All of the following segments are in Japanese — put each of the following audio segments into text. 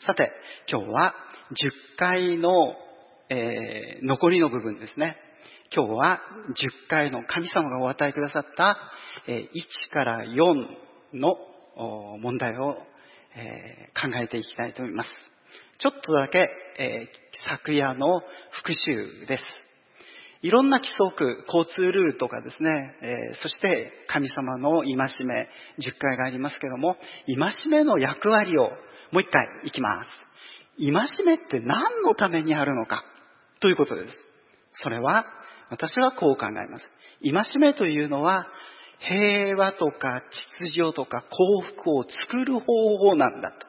さて、今日は10回の、残りの部分ですね。今日は10回の神様がお与えくださった、1から4の問題を、考えていきたいと思います。ちょっとだけ、昨夜の復習です。いろんな規則、交通ルールとかですね、そして神様の戒め、10回がありますけども、戒めの役割をもう一回いきます。戒めって何のためにあるのかということです。それは私はこう考えます。戒めというのは平和とか秩序とか幸福を作る方法なんだと。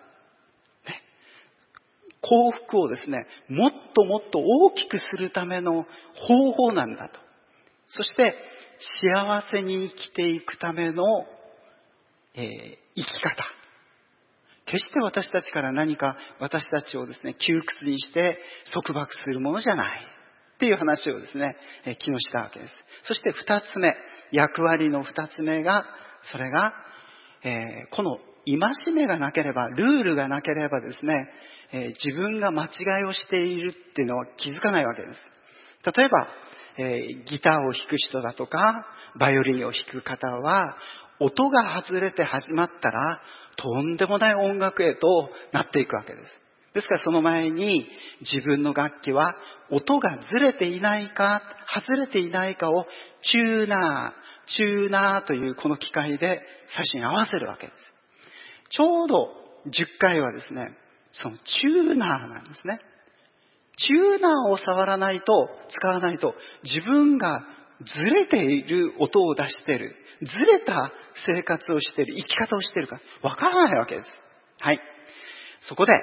幸福をですね、もっともっと大きくするための方法なんだと。そして幸せに生きていくための、生き方。決して私たちから何か私たちをですね、窮屈にして束縛するものじゃないっていう話をですね、昨日したわけです。そして二つ目、役割の二つ目が、それが、この戒めがなければ、ルールがなければですね、自分が間違いをしているっていうのは気づかないわけです。例えば、ギターを弾く人だとか、バイオリンを弾く方は、音が外れて始まったら、とんでもない音楽へとなっていくわけです。ですからその前に自分の楽器は音がずれていないか、外れていないかをチューナーというこの機械で最初に合わせるわけです。ちょうど10回はですね、そのチューナーなんですね。チューナーを使わないと自分がずれている音を出している、ずれた生活をしている、生き方をしているかわからないわけです。はい。そこで、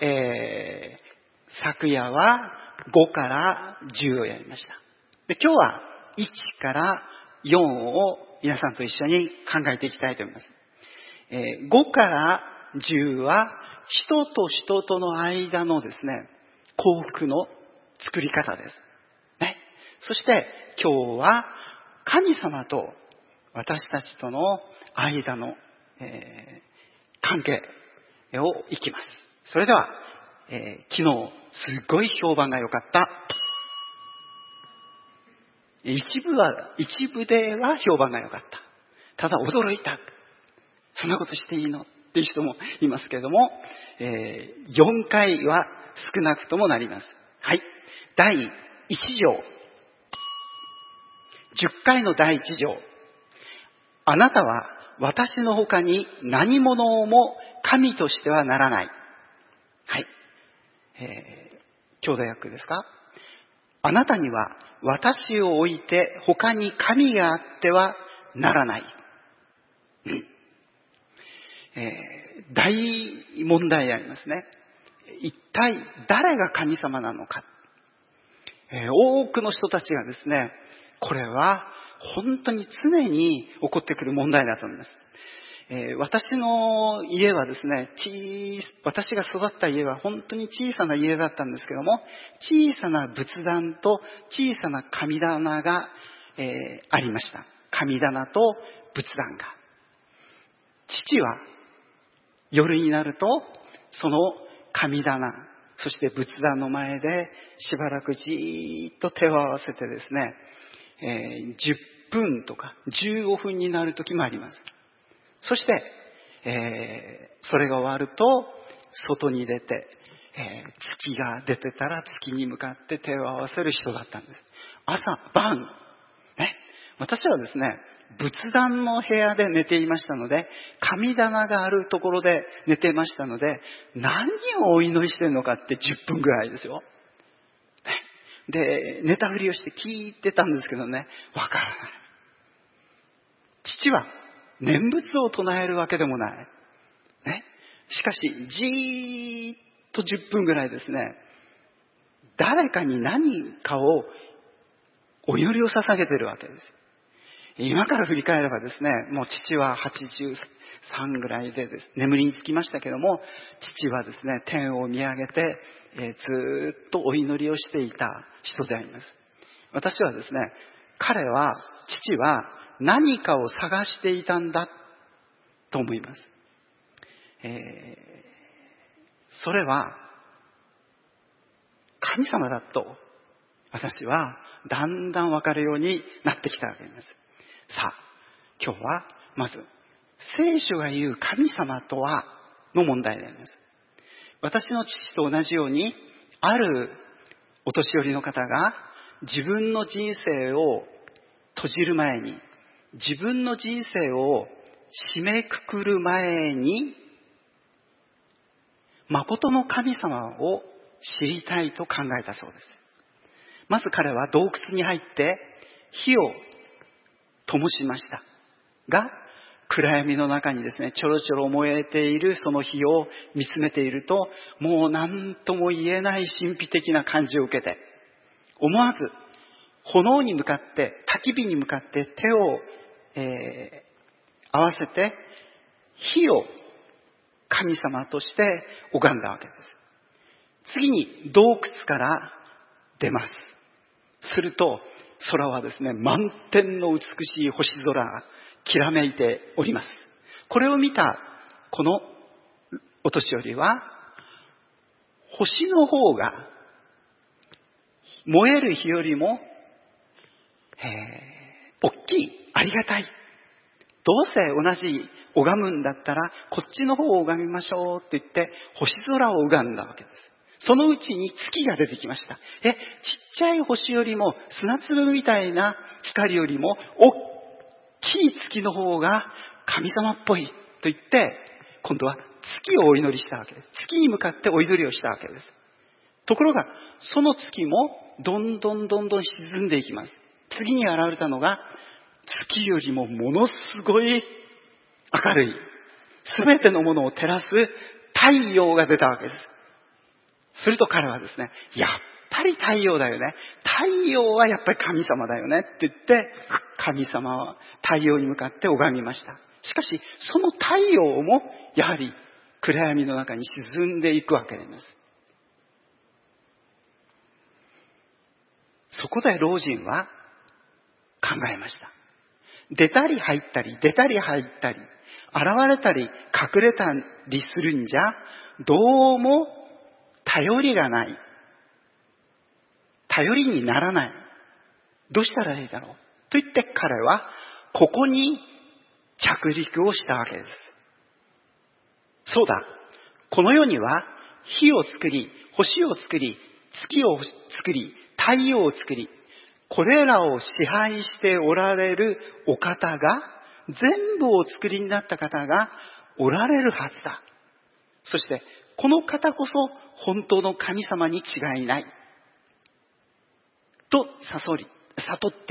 昨夜は5から10をやりました。で、今日は1から4を皆さんと一緒に考えていきたいと思います。5から10は人と人との間のですね、幸福の作り方です。ね。そして今日は神様と私たちとの間の、関係をいきます。それでは、昨日すごい評判が良かった一部では評判が良かった。ただ驚いた。そんなことしていいのっていう人もいますけれども、4回は少なくともなります。はい。第1条。10回の第1条。あなたは私の他に何者も神としてはならない。はい。兄弟訳ですか？あなたには私を置いて他に神があってはならない。大問題でありますね。一体誰が神様なのか。多くの人たちがですね、これは本当に常に起こってくる問題だと思います。私の家はですね、私が育った家は本当に小さな家だったんですけども、小さな仏壇と小さな神棚が、ありました。神棚と仏壇が。父は夜になるとその神棚、そして仏壇の前でしばらくじーっと手を合わせてですね、10分とか15分になる時もあります。そして、それが終わると外に出て、月が出てたら月に向かって手を合わせる人だったんです。朝晩、ね、私はですね、仏壇の部屋で寝ていましたので、神棚があるところで寝ていましたので、何をお祈りしてるのかって10分ぐらいですよ。で、寝たふりをして聞いてたんですけどね、わからない。父は念仏を唱えるわけでもない。ね。しかし、じーっと10分ぐらいですね、誰かに何かをお祈りを捧げてるわけです。今から振り返ればですね、もう父は83ぐらいでです、眠りにつきましたけども、父はですね、天を見上げて、ずっとお祈りをしていた人であります。私はですね、父は何かを探していたんだと思います。 それは神様だと私はだんだん分かるようになってきたわけです。さあ、今日はまず聖書が言う神様とはの問題であります。私の父と同じように、あるお年寄りの方が自分の人生を閉じる前に、自分の人生を締めくくる前に、誠の神様を知りたいと考えたそうです。まず彼は洞窟に入って火を灯しましたが、暗闇の中にですね、ちょろちょろ燃えているその火を見つめていると、もう何とも言えない神秘的な感じを受けて、思わず炎に向かって、焚き火に向かって手を、合わせて火を神様として拝んだわけです。次に洞窟から出ます。すると空はですね、満天の美しい星空がきらめいております。これを見たこのお年寄りは、星の方が燃える火よりも大きい、ありがたい。どうせ同じ拝むんだったらこっちの方を拝みましょうと言って星空を拝んだわけです。そのうちに月が出てきました。ちっちゃい星よりも、砂粒みたいな光よりも大きい月の方が神様っぽいと言って、今度は月をお祈りしたわけです。月に向かってお祈りをしたわけです。ところがその月もどんどん沈んでいきます。次に現れたのが、月よりもものすごい明るい、すべてのものを照らす太陽が出たわけです。すると彼はですね、やっぱり太陽だよね。太陽はやっぱり神様だよねって言って、神様は太陽に向かって拝みました。しかし、その太陽もやはり暗闇の中に沈んでいくわけです。そこで老人は考えました。出たり入ったり、出たり入ったり、現れたり隠れたりするんじゃ、どうも頼りがない。頼りにならない。どうしたらいいだろうと言って彼はここに着陸をしたわけです。そうだ。この世には火を作り、星を作り、月を作り、太陽を作り、これらを支配しておられるお方が、全部をお作りになった方がおられるはずだ。そしてこの方こそ本当の神様に違いないと悟って、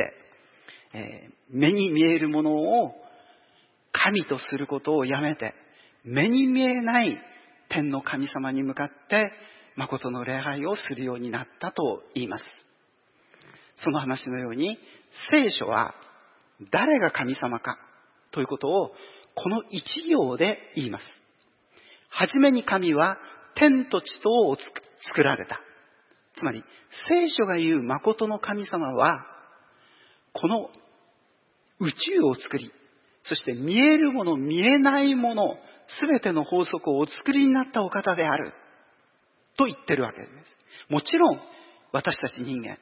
目に見えるものを神とすることをやめて、目に見えない天の神様に向かって誠の礼拝をするようになったと言います。その話のように、聖書は誰が神様かということをこの一行で言います。はじめに神は天と地とを作られた。つまり聖書が言う誠の神様は、この宇宙を作り、そして見えるもの見えないものすべての法則をお作りになったお方であると言ってるわけです。もちろん私たち人間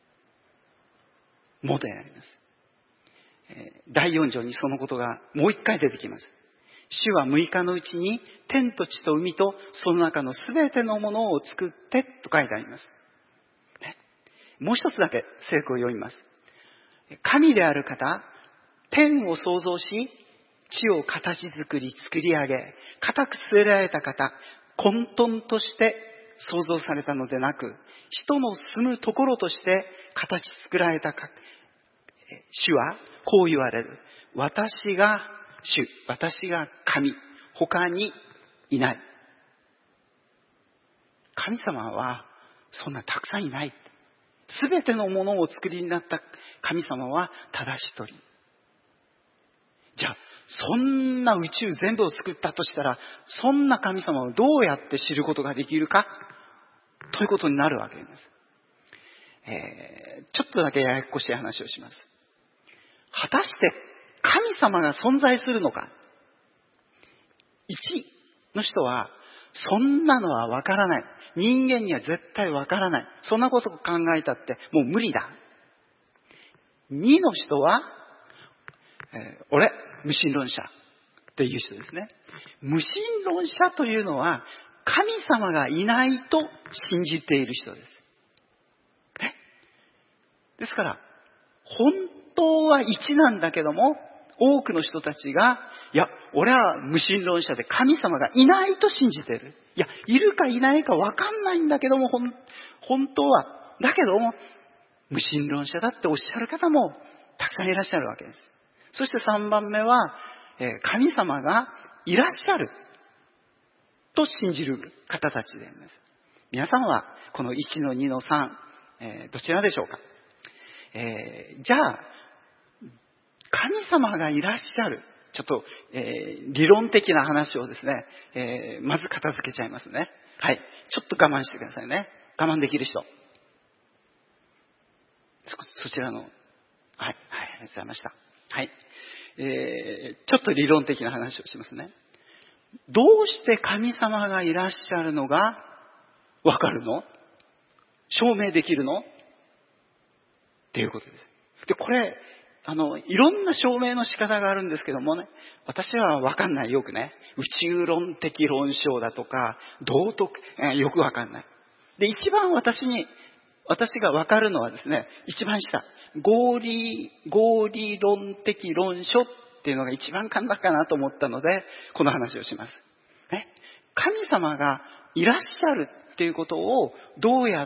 もであります。第4章にそのことがもう一回出てきます。主は6日のうちに天と地と海とその中のすべてのものを作ってと書いてあります。もう一つだけ聖句を読みます。神である方、天を創造し、地を形作り作り上げ、固く据えられた方、混沌として創造されたのでなく、人の住むところとして形作られた主はこう言われる。私が主、私が神、他にいない。神様はそんなたくさんいない。すべてのものを作りになった神様はただ一人。じゃあ、そんな宇宙全部を作ったとしたら、そんな神様をどうやって知ることができるかということになるわけです。ちょっとだけややこしい話をします。果たして神様が存在するのか。1の人はそんなのはわからない。人間には絶対わからない。そんなことを考えたってもう無理だ。2の人は、俺、無神論者っていう人ですね。無神論者というのは、神様がいないと信じている人です。ですから、本当は1なんだけども、多くの人たちが、いや、俺は無神論者で神様がいないと信じている。いや、いるかいないか分かんないんだけども、本当は。だけども、無神論者だっておっしゃる方もたくさんいらっしゃるわけです。そして3番目は、神様がいらっしゃると信じる方たちであります。皆さんはこの1の2の3、どちらでしょうか。じゃあ、神様がいらっしゃる。ちょっと、理論的な話をですね、まず片付けちゃいますね。はい。ちょっと我慢してくださいね。我慢できる人。そちらの。はい。はい。ありがとうございました。はい。ちょっと理論的な話をしますね。どうして神様がいらっしゃるのがわかるの？証明できるの？っていうことです。で、これ、いろんな証明の仕方があるんですけどもね、私はわかんない。よくね、宇宙論的論証だとか、道徳、よくわかんない。で、一番私がわかるのはですね、一番下、合理論的論書っていうのが一番簡単かなと思ったので、この話をします。ね、神様がいらっしゃるっていうことをどうやって、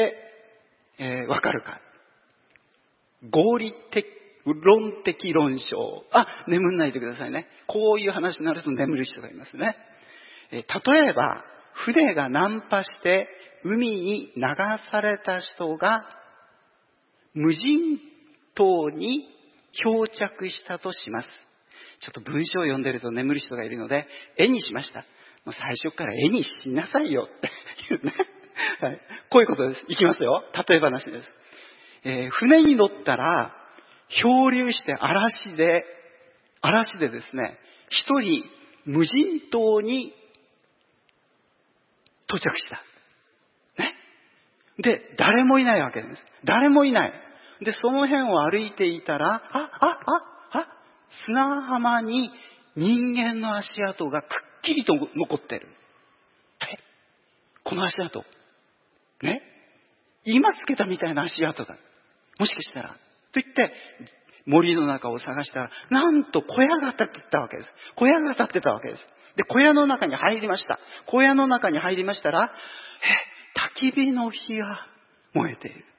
わかるか。合理論的論証。眠んないでくださいね。こういう話になると眠る人がいますね。例えば、船が難破して海に流された人が無人島に漂着したとします。ちょっと文章を読んでると眠る人がいるので、絵にしました。もう最初から絵にしなさいよっていうね。はい、こういうことです。いきますよ。例え話です。船に乗ったら漂流して嵐でですね、一人無人島に到着した。ね。で、誰もいないわけです。誰もいない。で、その辺を歩いていたら、砂浜に人間の足跡がくっきりと残ってる。この足跡。ね。今つけたみたいな足跡だ。もしかしたら。と言って、森の中を探したら、なんと小屋が建ってたわけです。小屋が建ってたわけです。で、小屋の中に入りました。小屋の中に入りましたら、焚き火の火が燃えている。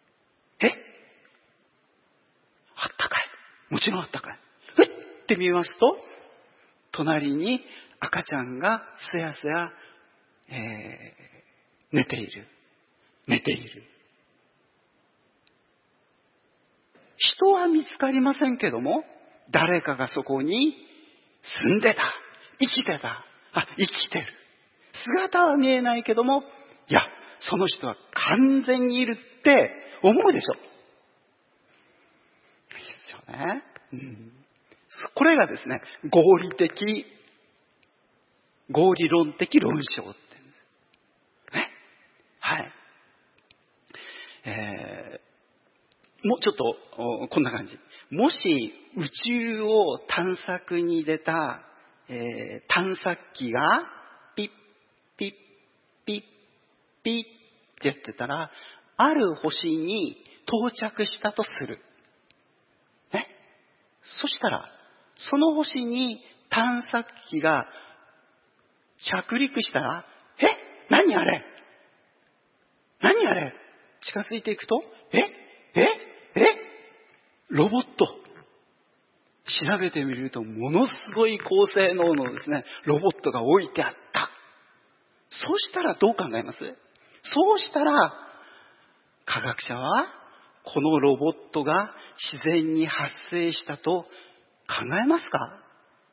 あったかい。もちろんあったかい。って見ますと、隣に赤ちゃんがすやすや、寝ている。人は見つかりませんけども、誰かがそこに住んでた。生きてる。姿は見えないけども、いや、その人は完全にいるって思うでしょ。いいですよね。これがですね、合理論的論証って言うんです。ね。はい。もうちょっとこんな感じ。もし宇宙を探索に出た、探索機がピッピッピッピッってやってたら、ある星に到着したとする。ね。そしたらその星に探索機が着陸したら、何あれ近づいていくと、ロボット。調べてみると、ものすごい高性能のですね、ロボットが置いてあった。そうしたらどう考えます？そうしたら、科学者は、このロボットが自然に発生したと考えますか？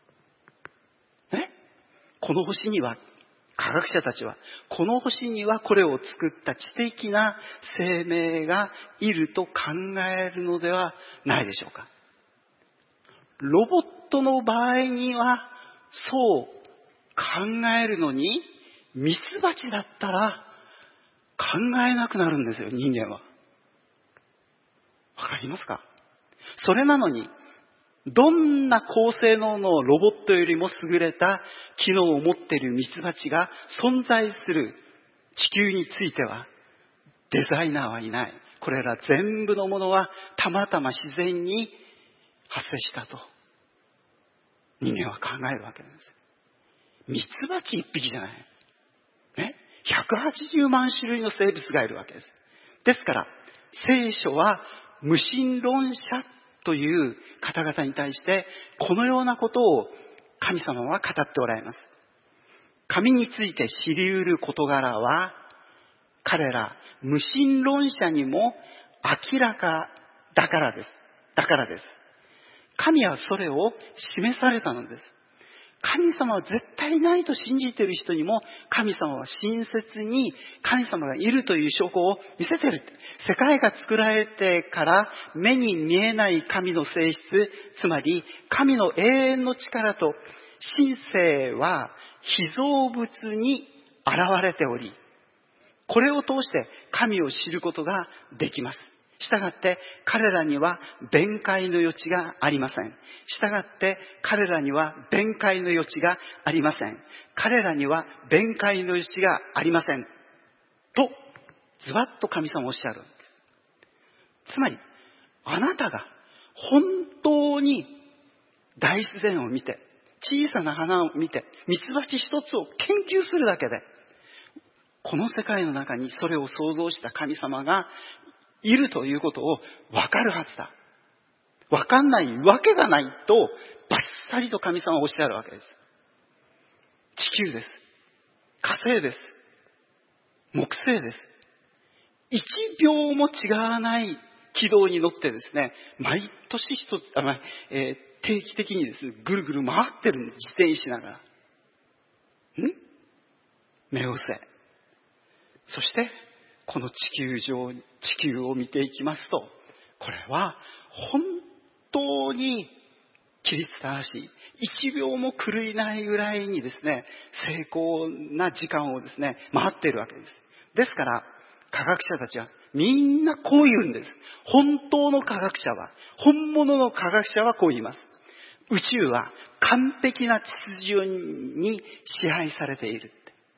この星には、科学者たちは、この星にはこれを作った知的な生命がいると考えるのではないでしょうか。ロボットの場合にはそう考えるのに、 ミツバチだったら考えなくなるんですよ、人間は。わかりますか？それなのに、どんな高性能のロボットよりも優れた機能を持っているミツバチが存在する地球については、デザイナーはいない。これら全部のものはたまたま自然に発生したと人間は考えるわけです。ミツバチ一匹じゃない。ね。180万種類の生物がいるわけです。ですから、聖書は無神論者という方々に対して、このようなことを神様は語っておられます。神について知り得る事柄は、彼ら無神論者にも明らかだからです。だからです。神はそれを示されたのです。神様は絶対ないと信じている人にも、神様は親切に神様がいるという証拠を見せている。世界が作られてから目に見えない神の性質、つまり神の永遠の力と神性は被造物に現れており、これを通して神を知ることができます。したがって彼らには弁解の余地がありません。したがって彼らには弁解の余地がありません。彼らには弁解の余地がありません。と、ズバッと神様おっしゃるんです。つまり、あなたが本当に大自然を見て、小さな花を見て、ミツバチ一つを研究するだけで、この世界の中にそれを創造した神様がいるということを分かるはずだ。分かんないわけがないとバッサリと神様はおっしゃるわけです。地球です。火星です。木星です。一秒も違わない軌道に乗ってですね、毎年一つ、定期的にですね、ぐるぐる回ってるんです。自転しながら。目を伏せ。そして、この地球を見ていきますと、これは本当に規律正しい。一秒も狂いないぐらいにですね、精巧な時間をですね、回っているわけです。ですから、科学者たちはみんなこう言うんです。本当の科学者は、本物の科学者はこう言います。宇宙は完璧な秩序に支配されている。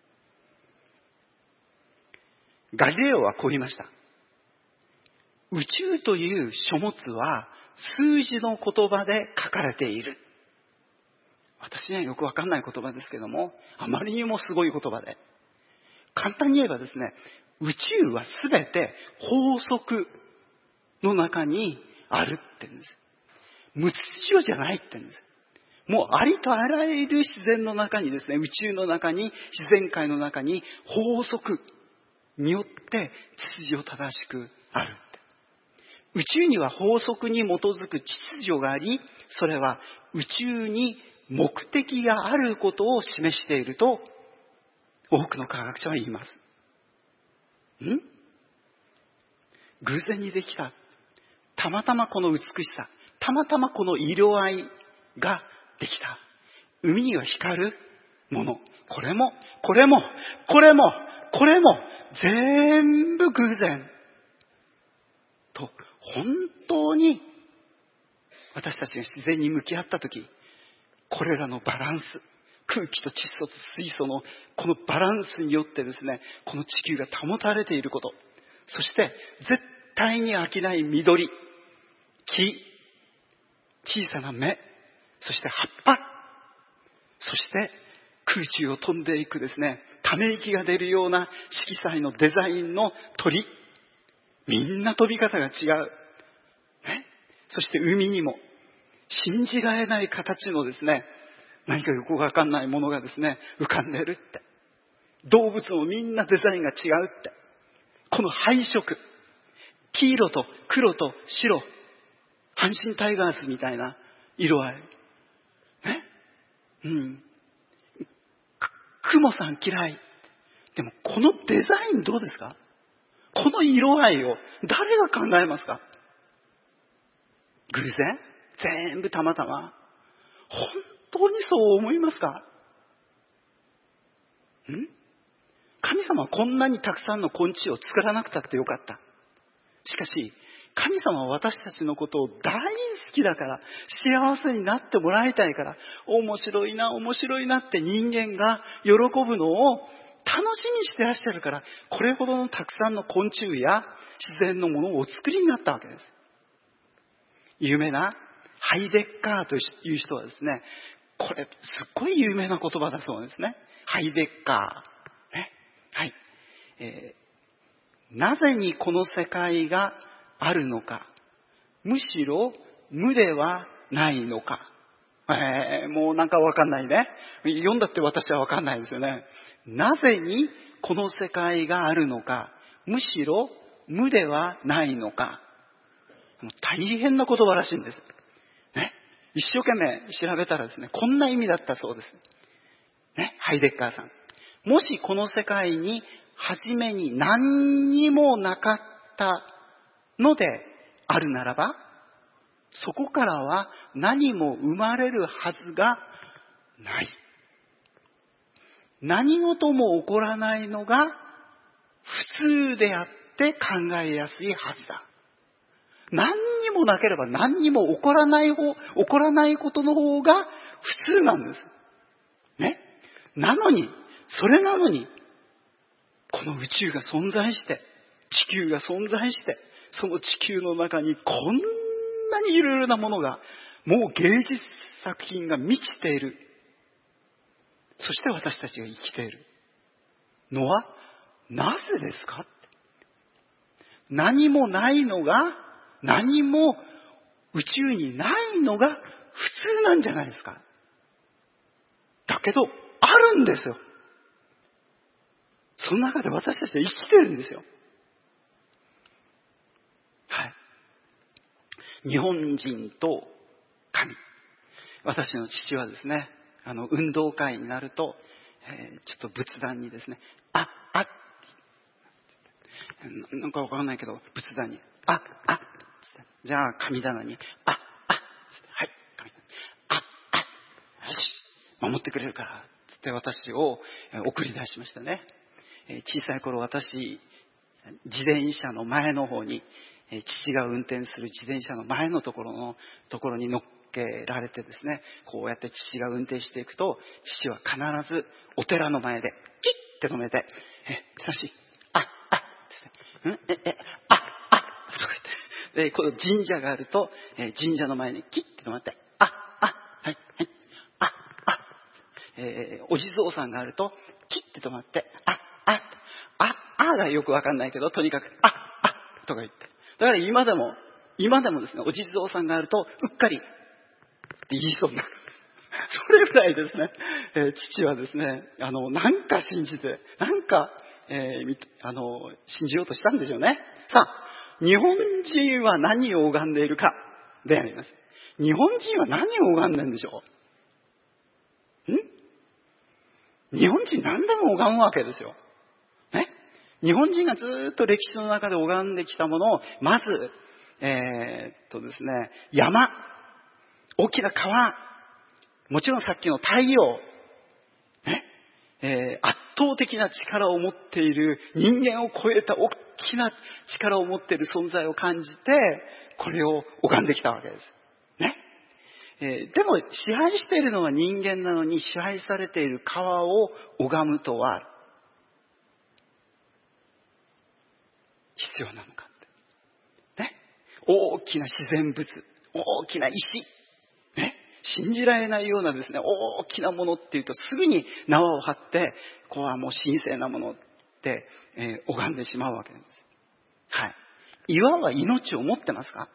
ガリレオはこう言いました。宇宙という書物は数字の言葉で書かれている。私にはよくわかんない言葉ですけども、あまりにもすごい言葉で。簡単に言えばですね、宇宙はすべて法則の中にあるって言うんです。無秩序じゃないって言うんです。もうありとあらゆる自然の中にですね、宇宙の中に、自然界の中に法則によって秩序正しくある。宇宙には法則に基づく秩序があり、それは宇宙に目的があることを示していると多くの科学者は言います。偶然にできた。たまたまこの美しさ、たまたまこの色合いができた。海には光るもの。これも全部偶然。と、本当に私たちが自然に向き合ったとき、これらのバランス、空気と窒素と水素のこのバランスによってですね、この地球が保たれていること、そして絶対に飽きない緑、木、小さな芽、そして葉っぱ、そして空中を飛んでいくですね、ため息が出るような色彩のデザインの鳥、みんな飛び方が違う。そして海にも信じられない形のですね、何かよくわかんないものがですね、浮かんでるって。動物もみんなデザインが違うって。この配色、黄色と黒と白、阪神タイガースみたいな色合い。雲さん嫌い。でもこのデザインどうですか？この色合いを誰が考えますか？偶然？全部たまたま？本当にそう思いますか？ 神様はこんなにたくさんの昆虫を作らなくたってよかった。しかし、神様は私たちのことを大好きだから、幸せになってもらいたいから、面白いなって人間が喜ぶのを楽しみにしてらっしゃるから、これほどのたくさんの昆虫や自然のものをお作りになったわけです。有名なハイデッカーという人はですね、これすっごい有名な言葉だそうですね。ハイデッカー。ね。はい。なぜにこの世界があるのか。むしろ無ではないのか。もうなんかわかんないね。読んだって私はわかんないですよね。なぜにこの世界があるのか。むしろ無ではないのか。大変な言葉らしいんです。ね。一生懸命調べたらですね、こんな意味だったそうです。ね。ハイデッカーさん。もしこの世界に初めに何にもなかったのであるならば、そこからは何も生まれるはずがない。何事も起こらないのが普通であって考えやすいはずだ。何にもなければ何にも起こらないことの方が普通なんです。ね。それなのに、この宇宙が存在して、地球が存在して、その地球の中にこんなにいろいろなものが、もう芸術作品が満ちている。そして私たちが生きているのはなぜですか？何もないのが、何も宇宙にないのが普通なんじゃないですか。だけど、あるんですよ。その中で私たちは生きてるんですよ。はい。日本人と神。私の父はですね、運動会になると、ちょっと仏壇にですね、なんかわからないけど、仏壇に、じゃあ神棚に、はい、神棚に、よし、守ってくれるから、つって私を送り出しましたね。小さい頃私、自転車の前の方に、父が運転する自転車の前のところに乗っけられてですね、こうやって父が運転していくと、父は必ずお寺の前で、キッって止めて、久し、つって、とか言って、で、この神社があると、神社の前にキッって止まって、はい、お地蔵さんがあると、キッて止まって、がよくわかんないけど、とにかく、とか言って。だから今でもですね、お地蔵さんがあると、うっかりって言いそうになる。それぐらいですね、父はですね、なんか信じて、信じようとしたんでしょうね。さあ、日本人は何を拝んでいるかであります。日本人は何を拝んでるんでしょう？日本人何でも拝むわけですよ。ね。日本人がずっと歴史の中で拝んできたものを、まず、ですね、山、大きな川、もちろんさっきの太陽、ね、圧倒的な力を持っている、人間を超えた大きな力を持っている存在を感じて、これを拝んできたわけです。ね。でも支配しているのは人間なのに、支配されている川を拝むとは必要なのかって。ね。大きな自然物、大きな石、ね。信じられないようなですね、大きなものっていうとすぐに縄を張って、ここはもう神聖なものって、拝んでしまうわけなんです。はい。岩は命を持ってますか？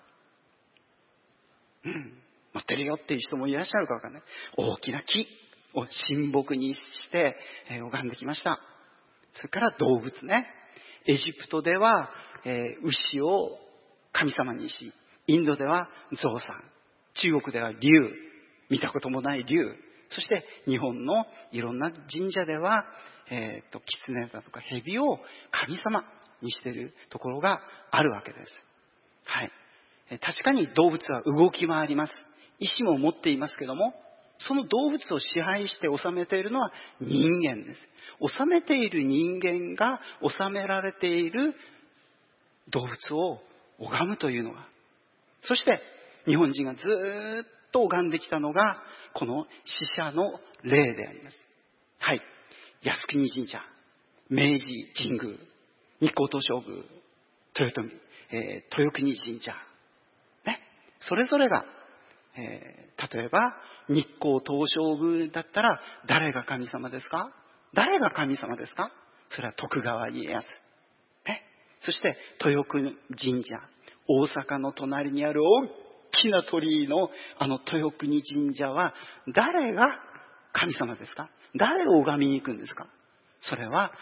持ってるよっていう人もいらっしゃるかわかんない。大きな木を神木にして、拝んできました。それから動物ね。エジプトでは、牛を神様にし、インドでは象さん、中国では竜、見たこともない竜、そして日本のいろんな神社では、狐だとか蛇を神様にしているところがあるわけです。はい。確かに動物は動き回ります。意志も持っていますけども、 その動物を支配して治めているのは人間です。治めている人間が治められている動物を拝むというのが、そして日本人がずっと拝んできたのがこの死者の霊であります。はい。靖国神社、明治神宮、日光東照宮、豊臣、豊国神社、ね、それぞれが、例えば日光東照宮だったら誰が神様ですか？誰が神様ですか？それは徳川家康、ね、そして豊国神社、大阪の隣にある大きな鳥居の豊国神社は誰が神様ですか？誰を拝みに行くんですか？それは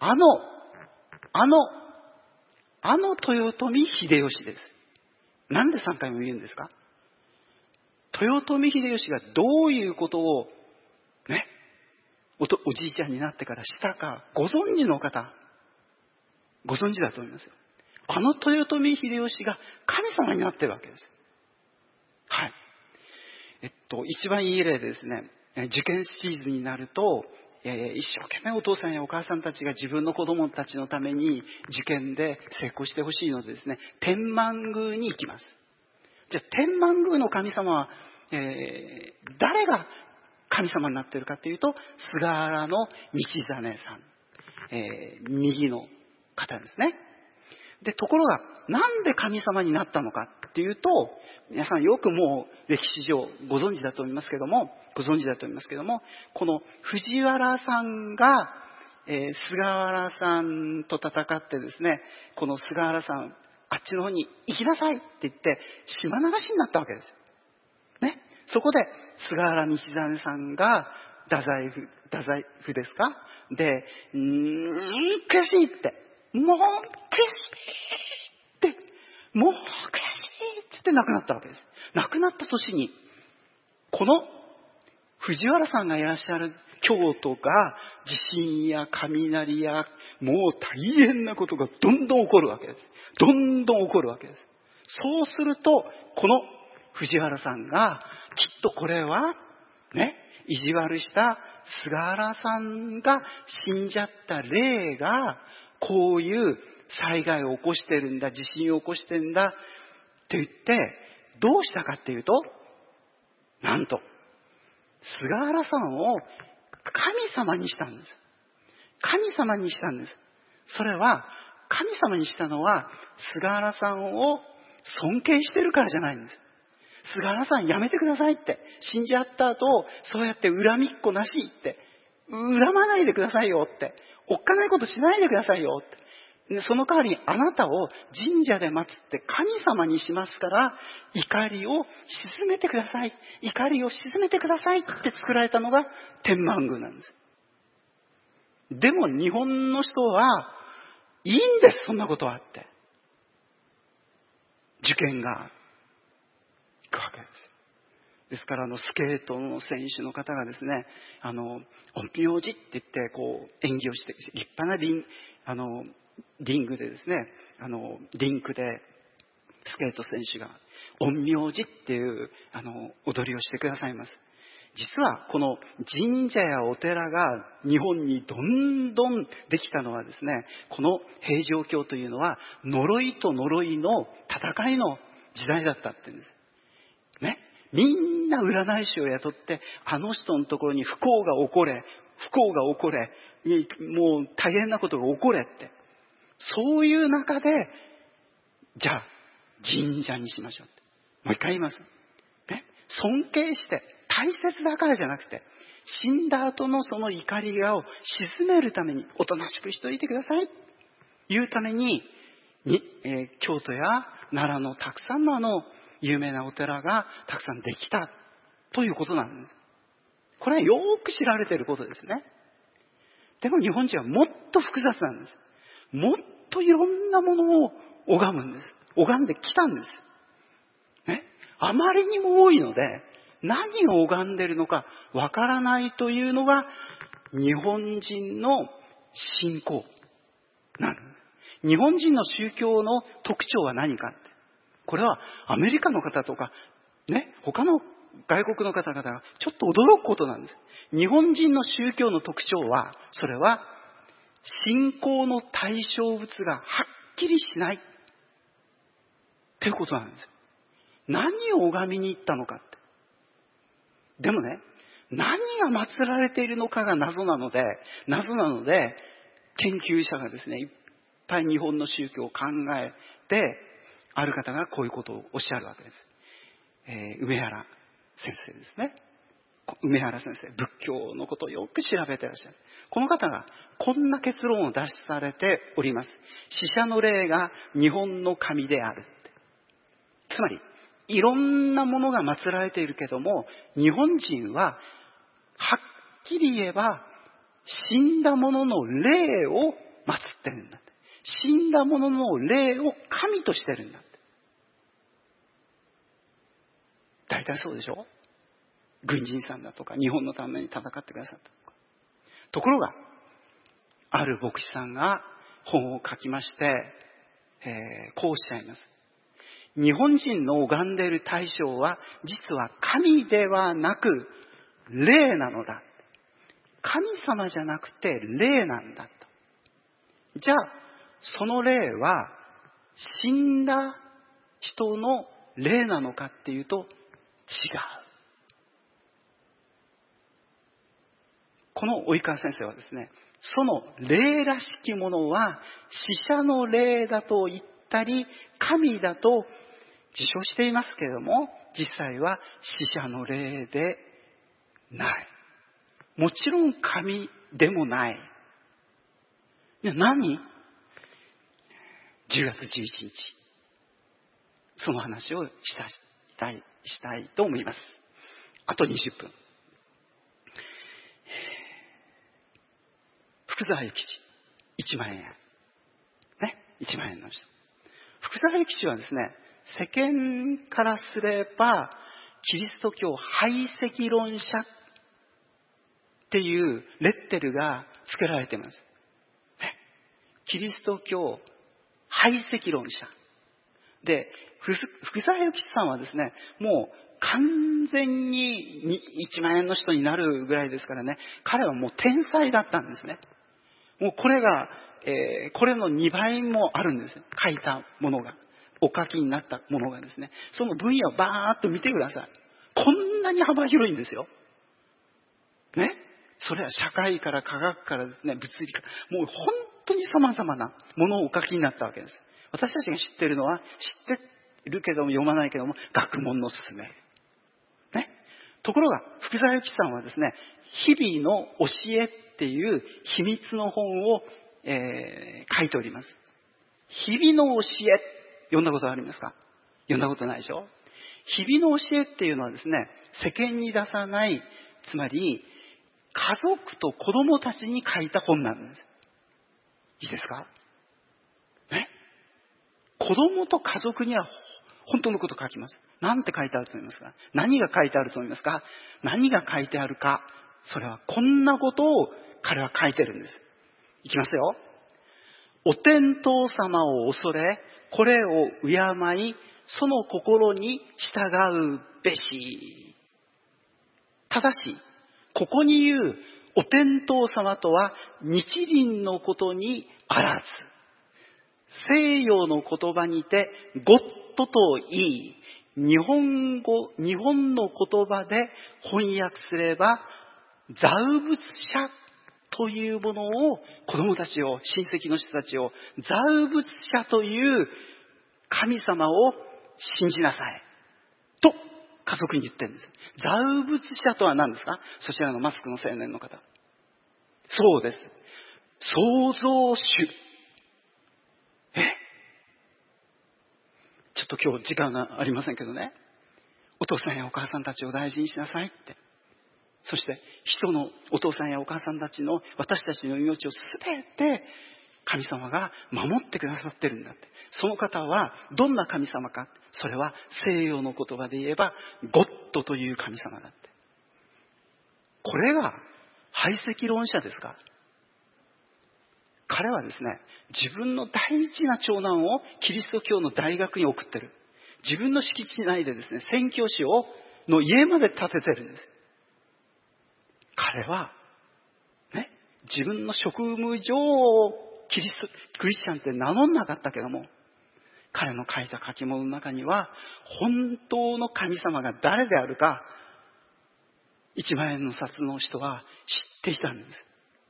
豊臣秀吉です。なんで3回も言うんですか？豊臣秀吉がどういうことをね、おじいちゃんになってからしたかご存知の方、ご存知だと思いますよ。豊臣秀吉が神様になってるわけです。はい。一番いい例でですね、受験シーズンになると、一生懸命お父さんやお母さんたちが自分の子供たちのために受験で成功してほしいのでですね、天満宮に行きます。じゃあ天満宮の神様は、誰が神様になっているかというと、菅原道真さん、右の方ですね。で、ところがなんで神様になったのかっていうと、皆さんよくもう歴史上ご存知だと思いますけども、この藤原さんが、菅原さんと戦ってですね、この菅原さんあっちの方に行きなさいって言って島流しになったわけですよ。ね、そこで菅原道真さんが太宰府ですかで、悔しいって、もう悔しいって、もう悔しいって亡くなったわけです。亡くなった年にこの藤原さんがいらっしゃる京都が地震や雷やもう大変なことがどんどん起こるわけです。そうするとこの藤原さんがきっとこれはね、意地悪した菅原さんが死んじゃった霊がこういう災害を起こしてるんだ、地震を起こしてるんだって言ってどうしたかっていうと、なんと菅原さんを神様にしたんです。それは神様にしたのは菅原さんを尊敬してるからじゃないんです。菅原さんやめてくださいって、死んじゃった後そうやって恨みっこなしって恨まないでくださいよって、おっかないことしないでくださいよって、その代わりにあなたを神社で祀って神様にしますから怒りを鎮めてくださいって作られたのが天満宮なんです。でも日本の人はいいんです、そんなことはって、受験が行くわけです。ですからスケートの選手の方がですね、陰陽師って言ってこう演技をして立派なリングでですね、リンクでスケート選手が陰陽師っていう踊りをしてくださいます。実はこの神社やお寺が日本にどんどんできたのはですね、この平城京というのは呪いと呪いの戦いの時代だったって言うんですね。みんな占い師を雇ってあの人のところに不幸が起これもう大変なことが起これって、そういう中でじゃあ神社にしましょうって、もう一回言います、ね、尊敬して大切だからじゃなくて、死んだ後のその怒りを鎮めるためにおとなしくしといてくださいというために、京都や奈良のたくさんの有名なお寺がたくさんできたということなんです。これはよく知られていることですね。でも日本人はもっと複雑なんです。もっといろんなものを拝むんです。拝んできたんです。ね、あまりにも多いので何を拝んでいるのかわからないというのが日本人の信仰なんです。日本人の宗教の特徴は何かって、これはアメリカの方とかね、他の外国の方々がちょっと驚くことなんです。日本人の宗教の特徴は、それは信仰の対象物がはっきりしないっていうことなんですよ。何を拝みに行ったのかって。でもね、何が祀られているのかが謎なので、研究者がですね、いっぱい日本の宗教を考えて、ある方がこういうことをおっしゃるわけです。梅原先生ですね。梅原先生、仏教のことをよく調べていらっしゃる。この方がこんな結論を出されております。死者の霊が日本の神である。つまり、いろんなものが祀られているけども、日本人ははっきり言えば死んだ者の霊を祀ってるんだって。死んだ者の霊を神としてるんだって。大体そうでしょ。軍人さんだとか日本のために戦ってくださったとか。ところがある牧師さんが本を書きまして、こうおっしゃいます。日本人の拝んでいる対象は実は神ではなく霊なのだ。神様じゃなくて霊なんだと。じゃあその霊は死んだ人の霊なのかっていうと違う。この及川先生はですね、その霊らしきものは死者の霊だと言ったり神だと自称していますけれども、実際は死者の霊でない。もちろん神でもない。いや、何？ 10 月11日。その話をしたいと思います。あと20分。福沢諭吉、1万円。ね。1万円の人。福沢諭吉はですね、世間からすれば、キリスト教排斥論者っていうレッテルが付けられています。キリスト教排斥論者。で、福沢諭吉さんはですね、もう完全に1万円の人になるぐらいですからね、彼はもう天才だったんですね。もうこれの2倍もあるんです。書いたものが。お書きになったものがですね。その分野をバーッと見てください。こんなに幅広いんですよ。ね。それは社会から科学からですね、物理から、もう本当に様々なものをお書きになったわけです。私たちが知っているのは、知ってるけども読まないけども、学問のすすめ。ね。ところが、福沢諭吉さんはですね、日々の教えっていう秘密の本を、書いております。日々の教え、読んだことありますか？読んだことないでしょ？日々の教えっていうのはですね、世間に出さない、つまり、家族と子供たちに書いた本なんです。いいですか？ね。子供と家族には本当のこと書きます。なんて書いてあると思いますか？何が書いてあると思いますか？何が書いてあるか。それはこんなことを彼は書いてるんです。いきますよ。お天道様を恐れ、これを敬い、その心に従うべし。ただし、ここに言うお天道様とは日輪のことにあらず、西洋の言葉にてゴッドと言い、日本の言葉で翻訳すれば、造物者というものを、子供たちを、親戚の人たちを、造物者という神様を信じなさい。と、家族に言ってるんです。造物者とは何ですか？そちらのマスクの青年の方。そうです。創造主。ちょっと今日時間がありませんけどね。お父さんやお母さんたちを大事にしなさいって。そして人のお父さんやお母さんたちの私たちの命をすべて神様が守ってくださってるんだって。その方はどんな神様か。それは西洋の言葉で言えばゴッドという神様だって。これが排斥論者ですか？彼はですね、自分の大事な長男をキリスト教の大学に送ってる。自分の敷地内でですね、宣教師をの家まで建ててるんです。彼は、ね、自分の職務上クリスチャンって名乗んなかったけども、彼の書いた書き物の中には、本当の神様が誰であるか、1万円の札の人は知っていたんです。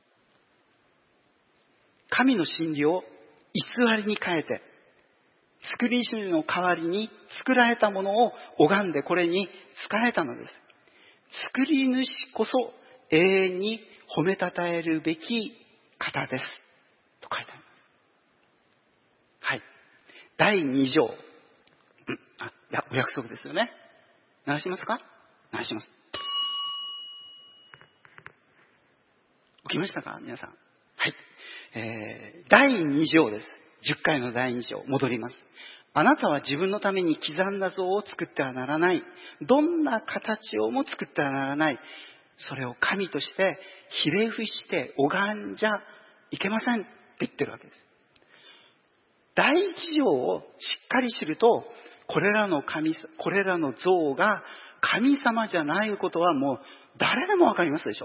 神の真理を偽りに変えて、作り主の代わりに作られたものを拝んでこれに仕えたのです。作り主こそ永遠に褒めたたえるべき方です。と書いてあります。はい。第2条。お約束ですよね。鳴らしますか？鳴らします。起きましたか皆さん。はい。第2条です。10回の第2条。戻ります。あなたは自分のために刻んだ像を作ってはならない。どんな形をも作ってはならない。それを神としてひれ伏して拝んじゃいけませんって言ってるわけです。第一条をしっかり知ると、これらの像が神様じゃないことはもう誰でもわかりますでしょ。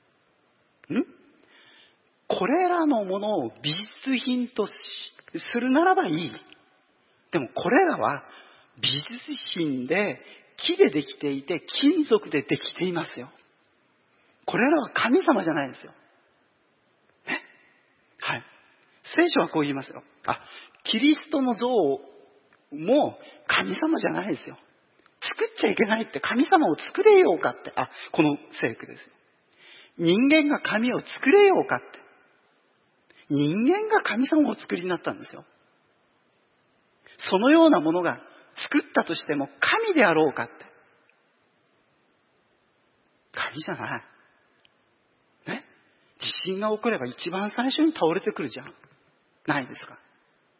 これらのものを美術品とするならばいい。でもこれらは美術品で木でできていて金属でできていますよ。これらは神様じゃないですよ。ね。はい。聖書はこう言いますよ。キリストの像も神様じゃないですよ。作っちゃいけないって、神様を作れようかって。この聖句ですよ。人間が神を作れようかって。人間が神様を作りになったんですよ。そのようなものが作ったとしても神であろうかって。神じゃない。ね。地震が起これば一番最初に倒れてくるじゃん。ないですか。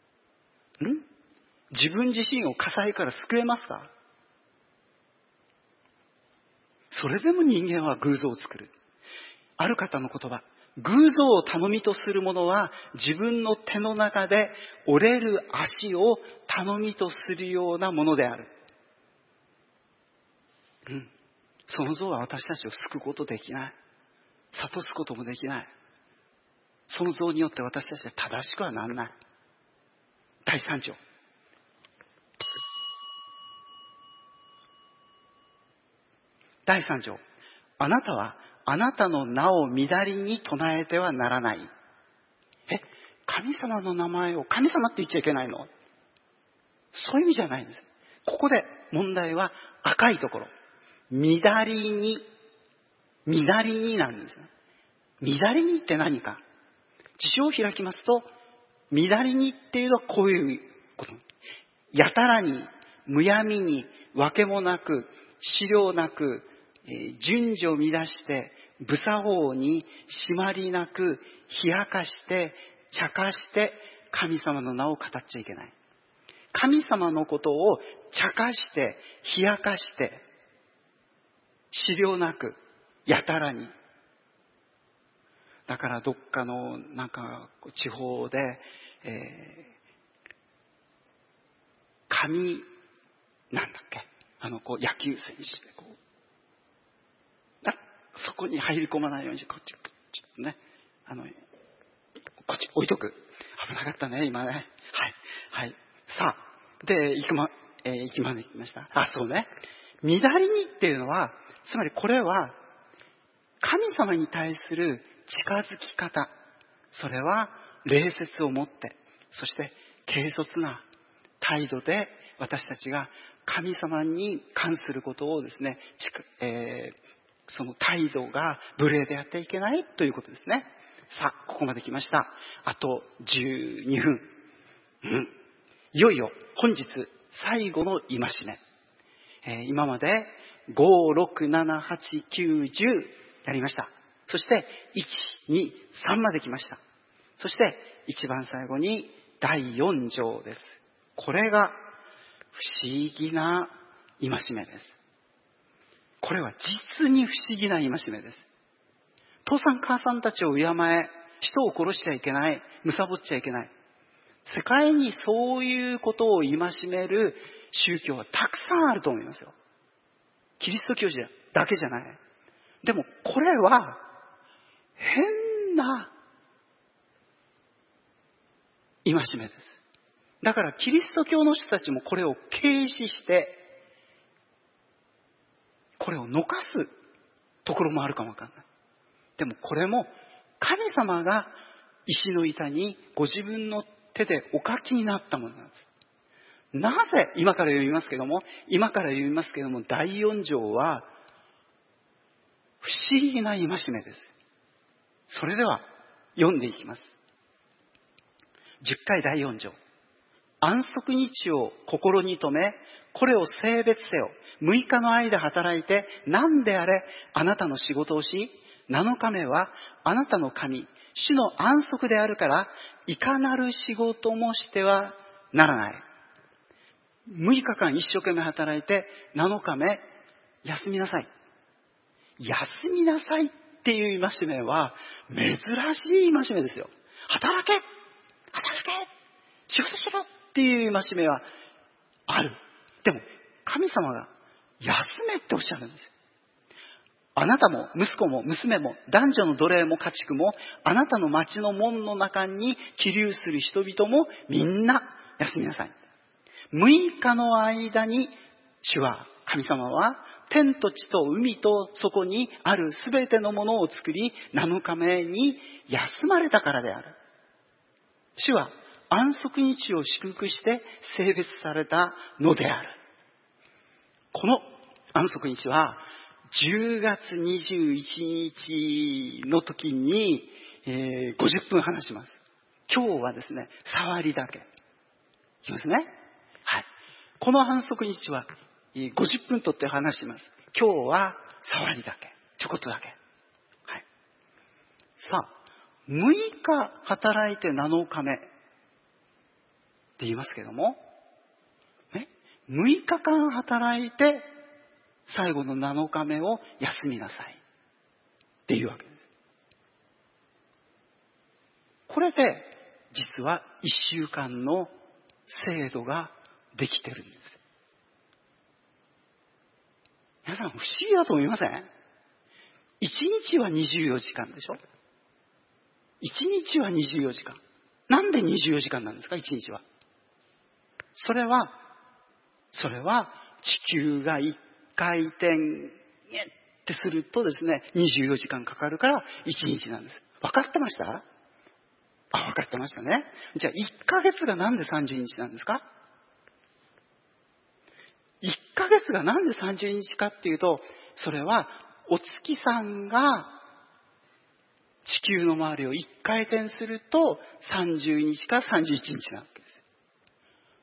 自分自身を火災から救えますか？それでも人間は偶像を作る。ある方の言葉。偶像を頼みとする者は自分の手の中で折れる足を頼みとするようなものである。その像は私たちを救うことできない。諭すこともできない。その像によって私たちは正しくはならない。第3条。第3条。あなたはあなたの名を乱りに唱えてはならない。神様の名前を神様って言っちゃいけないの？そういう意味じゃないんです。ここで問題は赤いところ。乱りになんですね。乱りにって何か。辞書を開きますと、乱りにっていうのはこういうこと。やたらに、むやみに、わけもなく、資料なく、順序を乱して、無作法に、締まりなく、冷やかして、茶化して、神様の名を語っちゃいけない。神様のことを茶化して、冷やかして、資料なく、やたらに。だからどっかの地方で、神なんだっけ野球選手でそこに入り込まないようにこっちねこっち置いとく。危なかったね今ね。はいさあで行きました。そうね。乱りにっていうのはつまりこれは神様に対する近づき方、それは礼節を持って、そして軽率な態度で私たちが神様に関することをですね、その態度が無礼でやっていけないということですね。さあ、ここまで来ました。あと12分。いよいよ本日最後の戒め。今まで5、6、7、8、9、10やりました。そして、1、2、3まで来ました。そして、一番最後に第4条です。これが不思議な戒めです。これは実に不思議な戒めです。父さん母さんたちを敬え、人を殺しちゃいけない、貪っちゃいけない。世界にそういうことを戒める宗教はたくさんあると思いますよ。 キリスト教だけじゃない。でもこれは変な戒めです。だからキリスト教の人たちもこれを軽視して、これをのかすところもあるかもわかんない。でもこれも神様が石の板にご自分の手でお書きになったものなんです。なぜ、今から読みますけども、第4条は不思議な戒めです。それでは読んでいきます。10回第4条。安息日を心に留め、これを聖別せよ。6日の間働いて、何であれあなたの仕事をし、7日目はあなたの神、主の安息であるから、いかなる仕事もしてはならない。6日間一生懸命働いて、7日目、休みなさい。休みなさいっていう戒めは、珍しい戒めですよ。働け仕事しろっていう戒めはある。でも、神様が休めっておっしゃるんですよ。あなたも息子も娘も男女の奴隷も家畜もあなたの町の門の中に起立する人々もみんな休みなさい。6日の間に神様は天と地と海とそこにあるすべてのものを作り、7日目に休まれたからである。主は安息日を祝福して聖別されたのである。この安息日は10月21日の時に、50分話します。今日はですね、触りだけ。いきますね。はい。この安息日は50分とって話します。今日は触りだけ。ちょこっとだけ。はい。さあ、6日働いて7日目って言いますけども、6日間働いて最後の7日目を休みなさいっていうわけです。これで実は1週間の制度ができてるんです。皆さん不思議だと思いません？ 1 日は24時間でしょ？ 1 日は24時間。なんで24時間なんですか？ 1 日は。それは地球が1回転ってするとですね、24時間かかるから1日なんです。分かってました？分かってましたね。じゃあ1ヶ月がなんで30日なんですか？1ヶ月がなんで30日かっていうと、それはお月さんが地球の周りを1回転すると30日か31日なわけです。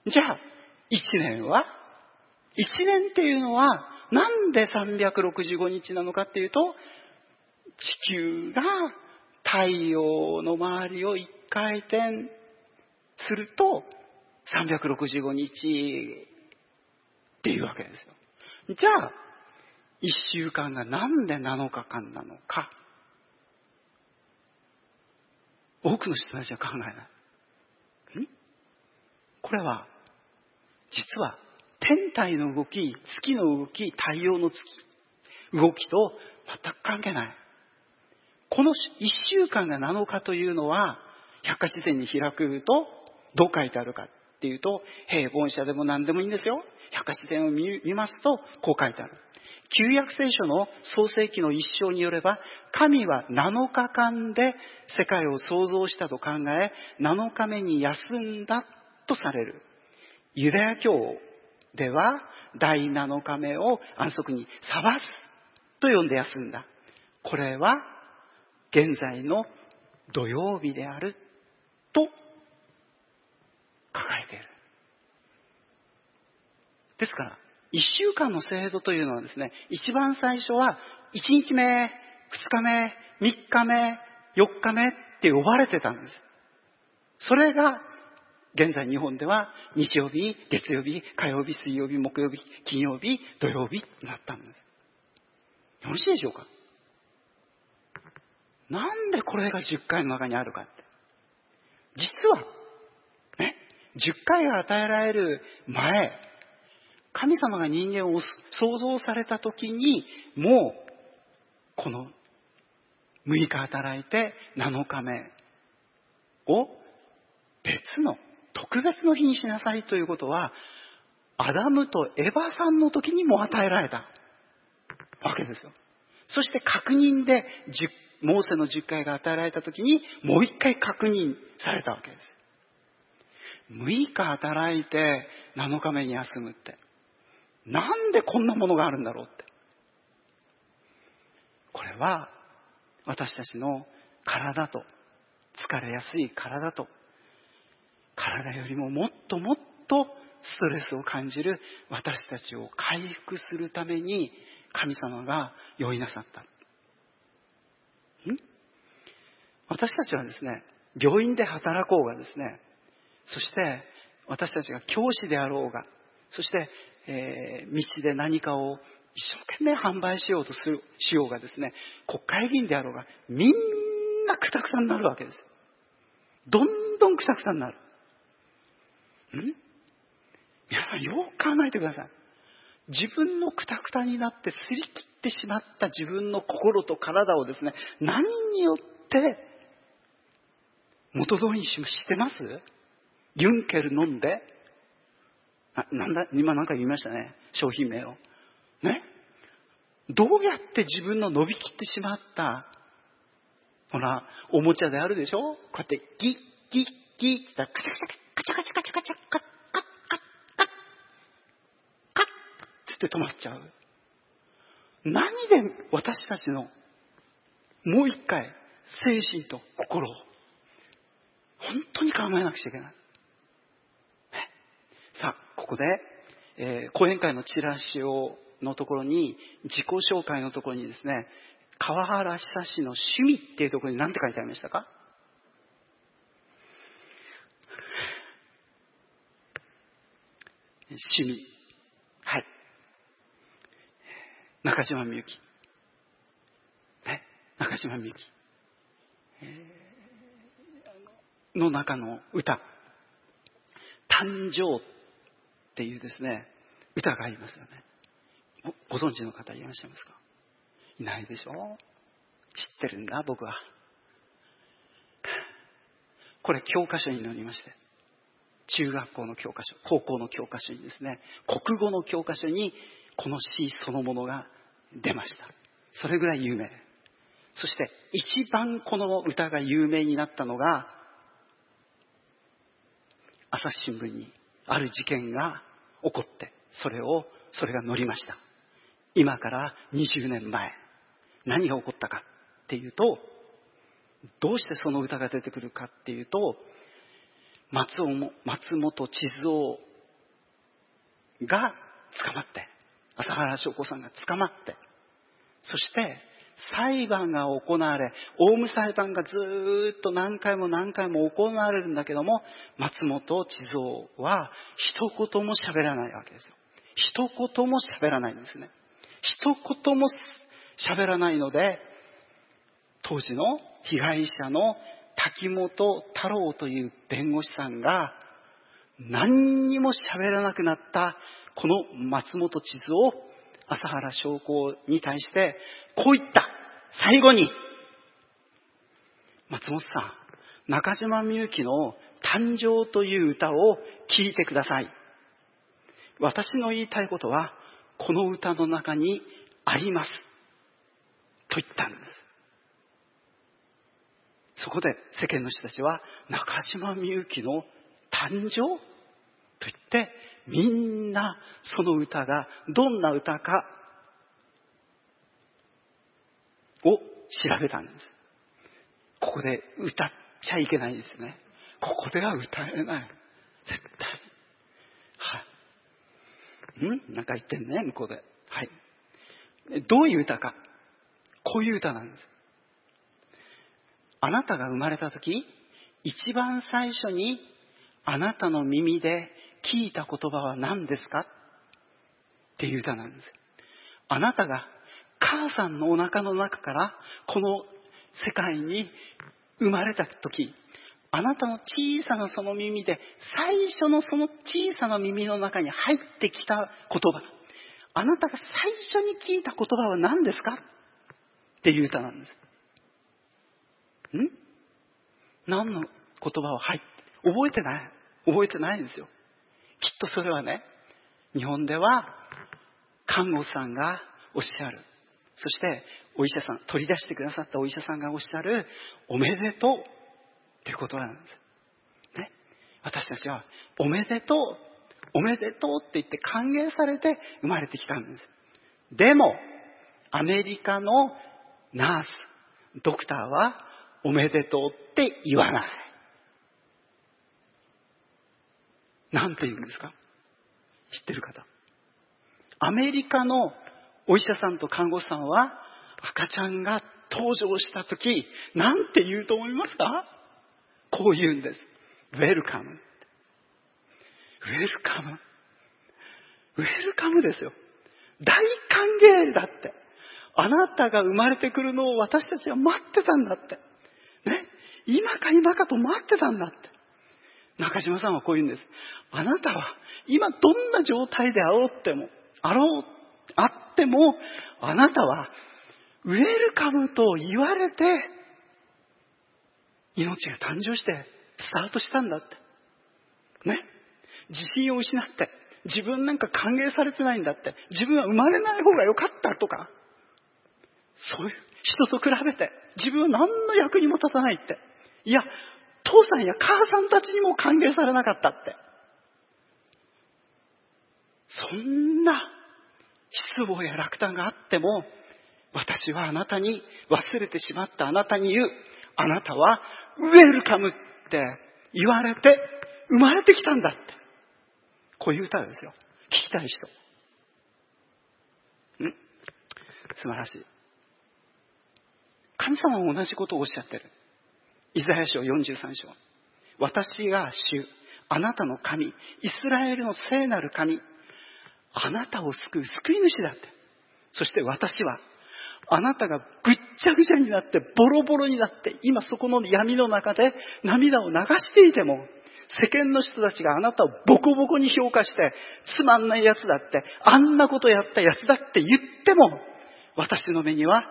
じゃあ1年は1年っていうのはなんで365日なのかっていうと、地球が太陽の周りを1回転すると365日っていうわけですよ。じゃあ1週間がなんで7日間なのか、多くの人たちは考えない。これは実は天体の動き、月の動き、太陽の動きと全く関係ない。この1週間が7日というのは、百科事典に開くとどう書いてあるかっていうと、平凡社でも何でもいいんですよ。百科事典を見ますとこう書いてある。旧約聖書の創世記の1章によれば、神は7日間で世界を創造したと考え、7日目に休んだとされる。ユダヤ教では第7日目を安息にサバスと呼んで休んだ。これは現在の土曜日であると書かれている。ですから1週間の制度というのはですね、一番最初は1日目、2日目、3日目、4日目って呼ばれてたんです。それが現在日本では日曜日、月曜日、火曜日、水曜日、木曜日、金曜日、土曜日となったんです。よろしいでしょうか？なんでこれが10回の中にあるかって。実は、10回が与えられる前、 神様が人間を創造された時に、もう、この6日働いて7日目を別の、特別の日にしなさいということは、アダムとエバさんの時にも与えられたわけですよ。そして確認で、モーセの10回が与えられた時に、もう一回確認されたわけです。6日働いて7日目に休むって、なんでこんなものがあるんだろうって。これは私たちの体と、疲れやすい体と、体よりももっともっとストレスを感じる私たちを回復するために神様が用意なさった。私たちはですね、病院で働こうがですね、そして私たちが教師であろうが、そして、道で何かを一生懸命販売しようとしようがですね、国会議員であろうが、みんなくたくたになるわけです。どんどんくたくたになる。皆さんよく考えてください。自分のくたくたになってすり切ってしまった自分の心と体をですね、何によって元通りにしてます？ユンケル飲んで、今なんか言いましたね、商品名を。ね？どうやって自分の伸びきってしまった、ほら、おもちゃであるでしょ？こうやってギッギッギッって言ったらカチャカチャカチャカチャカチャカチャカッカッカッカッカッって止まっちゃう。何で私たちのもう一回精神と心を本当に考えなくちゃいけない。さあ、ここで、講演会のチラシのところに、自己紹介のところにですね、川原久志の趣味っていうところに何て書いてありましたか？趣味。はい。中島みゆき。ね。中島みゆき。の中の歌。誕生っていうですね、歌がありますよね。ご存知の方いらっしゃいますか？いないでしょ？知ってるんだ、僕は。これ教科書に載りまして、中学校の教科書、高校の教科書にですね、国語の教科書にこの詩そのものが出ました。それぐらい有名。そして一番この歌が有名になったのが、朝日新聞にある事件が起こって、それが載りました。今から20年前、何が起こったかっていうと、どうしてその歌が出てくるかっていうと、松本千鶴夫が捕まって、朝原将子さんが捕まって、そして裁判が行われ、オウム裁判がずっと何回も何回も行われるんだけども、松本千鶴夫は一言も喋らないわけですよ。一言も喋らないんですね。一言も喋らないので、当時の被害者の滝本太郎という弁護士さんが何にも喋らなくなったこの松本千鶴夫、朝原将子に対してこう言った。最後に、松本さん、中島みゆきの誕生という歌を聴いてください。私の言いたいことはこの歌の中にありますと言ったんです。そこで世間の人たちは中島みゆきの誕生と言ってみんなその歌がどんな歌かを調べたんです。ここで歌っちゃいけないですね。ここでは歌えない。絶対。はい。なんか言ってんね、向こうで。はい。どういう歌か。こういう歌なんです。あなたが生まれた時、一番最初にあなたの耳で聞いた言葉は何ですかっていう歌なんです。あなたが母さんのお腹の中からこの世界に生まれた時、 あなたの小さなその耳で、最初のその小さな耳の中に入ってきた言葉、あなたが最初に聞いた言葉は何ですかっていう歌なんです。何の言葉を覚えてないんですよ。きっとそれはね、日本では看護師さんがおっしゃる、そしてお医者さん、取り出してくださったお医者さんがおっしゃる、おめでとうっていう言葉なんです、ね、私たちはおめでとう、おめでとうって言って歓迎されて生まれてきたんです。でもアメリカのナース、ドクターはおめでとうって言わない。なんて言うんですか？知ってる方。アメリカのお医者さんと看護師さんは、赤ちゃんが登場したとき、なんて言うと思いますか？こう言うんです。ウェルカム。ウェルカム。ウェルカムですよ。大歓迎だって。あなたが生まれてくるのを私たちは待ってたんだって。ね。今かと待ってたんだって。中島さんはこう言うんです。あなたは今どんな状態であっても、あなたはウェルカムと言われて命が誕生してスタートしたんだって。ね。自信を失って自分なんか歓迎されてないんだって。自分は生まれない方が良かったとか、そういう人と比べて自分は何の役にも立たないって。いや、父さんや母さんたちにも歓迎されなかったって。そんな失望や落胆があっても、私はあなたに、忘れてしまったあなたに言う。あなたはウェルカムって言われて生まれてきたんだって。こういう歌ですよ。聞きたい人。素晴らしい。神様も同じことをおっしゃってる。イザヤ書43章。私が主、あなたの神、イスラエルの聖なる神、あなたを救う救い主だって。そして私は、あなたがぐっちゃぐちゃになって、ボロボロになって、今そこの闇の中で涙を流していても、世間の人たちがあなたをボコボコに評価して、つまんないやつだって、あんなことやったやつだって言っても、私の目には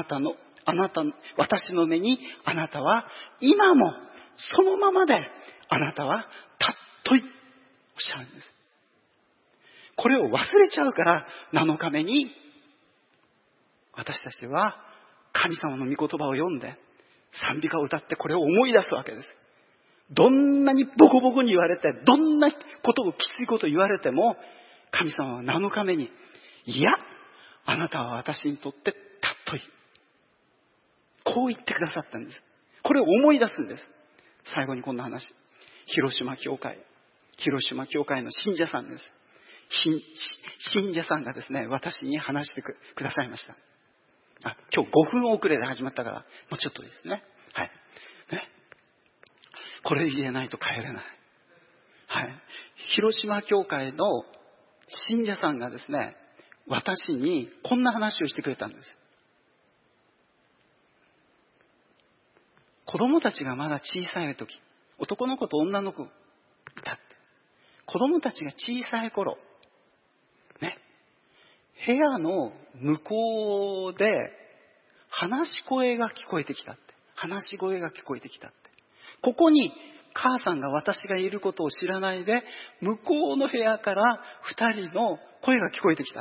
私の目にあなたは今もそのままで、あなたはたっといおっしゃるんです。これを忘れちゃうから7日目に私たちは神様の御言葉を読んで賛美歌を歌ってこれを思い出すわけです。どんなにボコボコに言われて、どんなことをきついことを言われても、神様は7日目に、いや、あなたは私にとってたっとい。こう言ってくださったんです。これを思い出すんです。最後にこんな話。広島教会の信者さんです。信者さんがですね、私に話してくださいました。今日5分遅れで始まったから、もうちょっとですね。はい。ね。これ言えないと帰れない。はい。広島教会の信者さんがですね、私にこんな話をしてくれたんです。子供たちがまだ小さい時、男の子と女の子いたって。子供たちが小さい頃、ね、部屋の向こうで話し声が聞こえてきたって。話し声が聞こえてきたって。ここに母さんが私がいることを知らないで、向こうの部屋から2人の声が聞こえてきたって。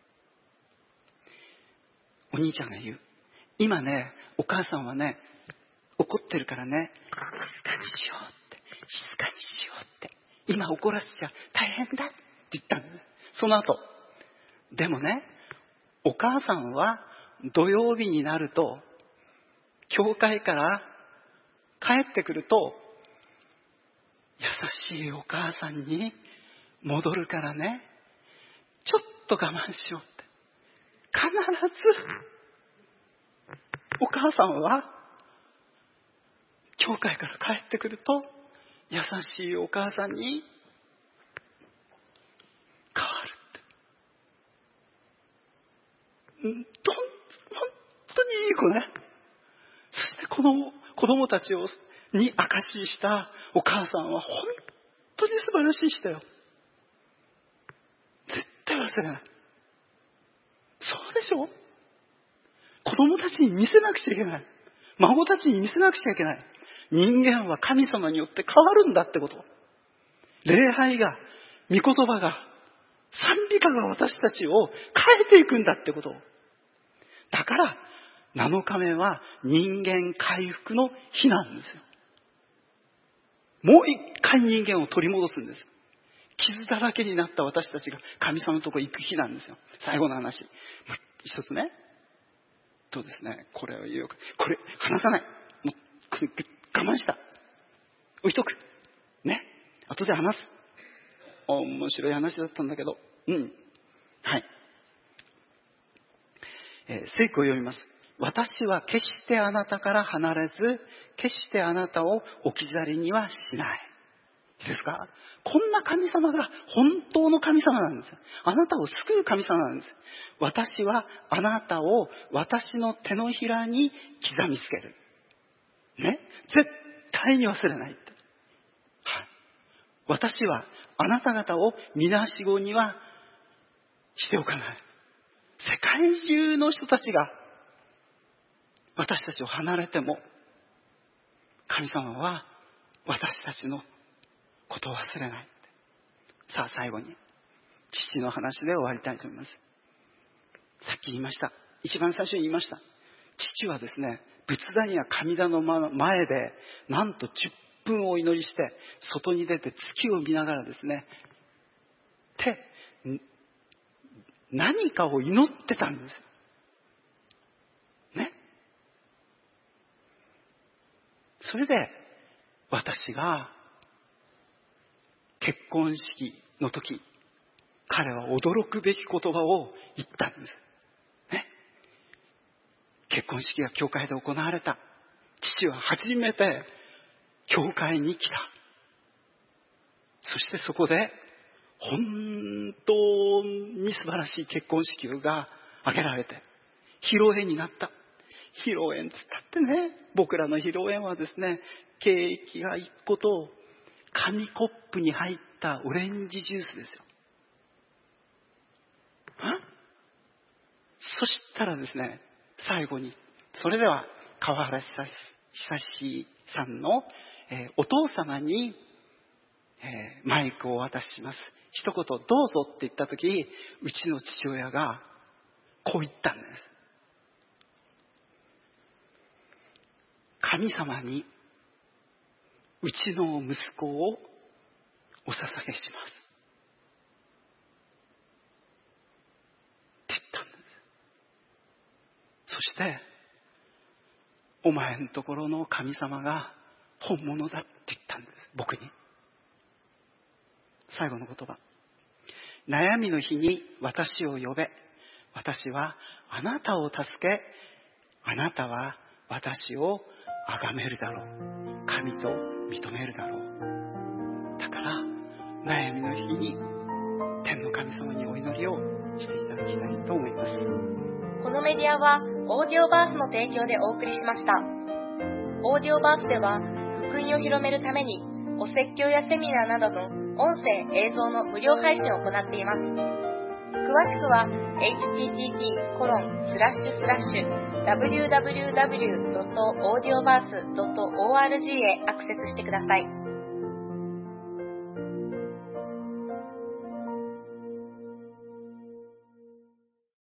お兄ちゃんが言う。今ね、お母さんはね、怒ってるからね、静かにしようって、静かにしようって。今怒らせちゃ大変だって言ったんです。その後、でもね、お母さんは土曜日になると、教会から帰ってくると、優しいお母さんに戻るからね、ちょっと我慢しようって。必ず、お母さんは、教会から帰ってくると、優しいお母さんに変わるって。本当にいい子ね。そしてこの子供たちをに証ししたお母さんは本当に素晴らしい人よ。絶対忘れない。そうでしょ？子供たちに見せなくちゃいけない。孫たちに見せなくちゃいけない。人間は神様によって変わるんだってこと。礼拝が、御言葉が、賛美歌が私たちを変えていくんだってこと。だから、7日目は人間回復の日なんですよ。もう一回人間を取り戻すんです。傷だらけになった私たちが神様のところに行く日なんですよ。最後の話。一つね。そうですね。これを言う。これ、話さない。もう、我慢した。置いとく。ね。後で話す。面白い話だったんだけど。はい。聖句を読みます。私は決してあなたから離れず、決してあなたを置き去りにはしない。いいですか？こんな神様が本当の神様なんですよ。あなたを救う神様なんです。私はあなたを私の手のひらに刻みつける。ね？絶対に忘れないって。はい。私はあなた方をみなしごにはしておかない。世界中の人たちが私たちを離れても、神様は私たちのことを忘れない。さあ最後に父の話で終わりたいと思います。さっき言いました。一番最初に言いました。父はですね、仏壇や神棚の前でなんと10分お祈りして外に出て月を見ながらですね、何かを祈ってたんですよ。ね。それで私が結婚式の時、彼は驚くべき言葉を言ったんです。ね。結婚式が教会で行われた。父は初めて教会に来た。そしてそこで本当に素晴らしい結婚式が挙げられて、披露宴になった。披露宴つったってね、僕らの披露宴はですね、ケーキが1個と紙コップに入ったオレンジジュースですよ。そしたらですね、最後に、それでは川原久志さんの、お父様に、マイクをお渡しします。一言どうぞって言った時、うちの父親がこう言ったんです。神様にうちの息子をお捧げします。って言ったんです。そして、お前のところの神様が本物だって言ったんです。僕に。最後の言葉。悩みの日に私を呼べ。私はあなたを助け、あなたは私を崇めるだろう。神と認めるだろう。だから悩みの日に天の神様にお祈りをしていただきたいと思います。 このメディアはオーディオバースの提供でお送りしました。オーディオバースでは福音を広めるためにお説教やセミナーなどの音声・映像の無料配信を行っています。詳しくは http://www.audioverse.org へアクセスしてください。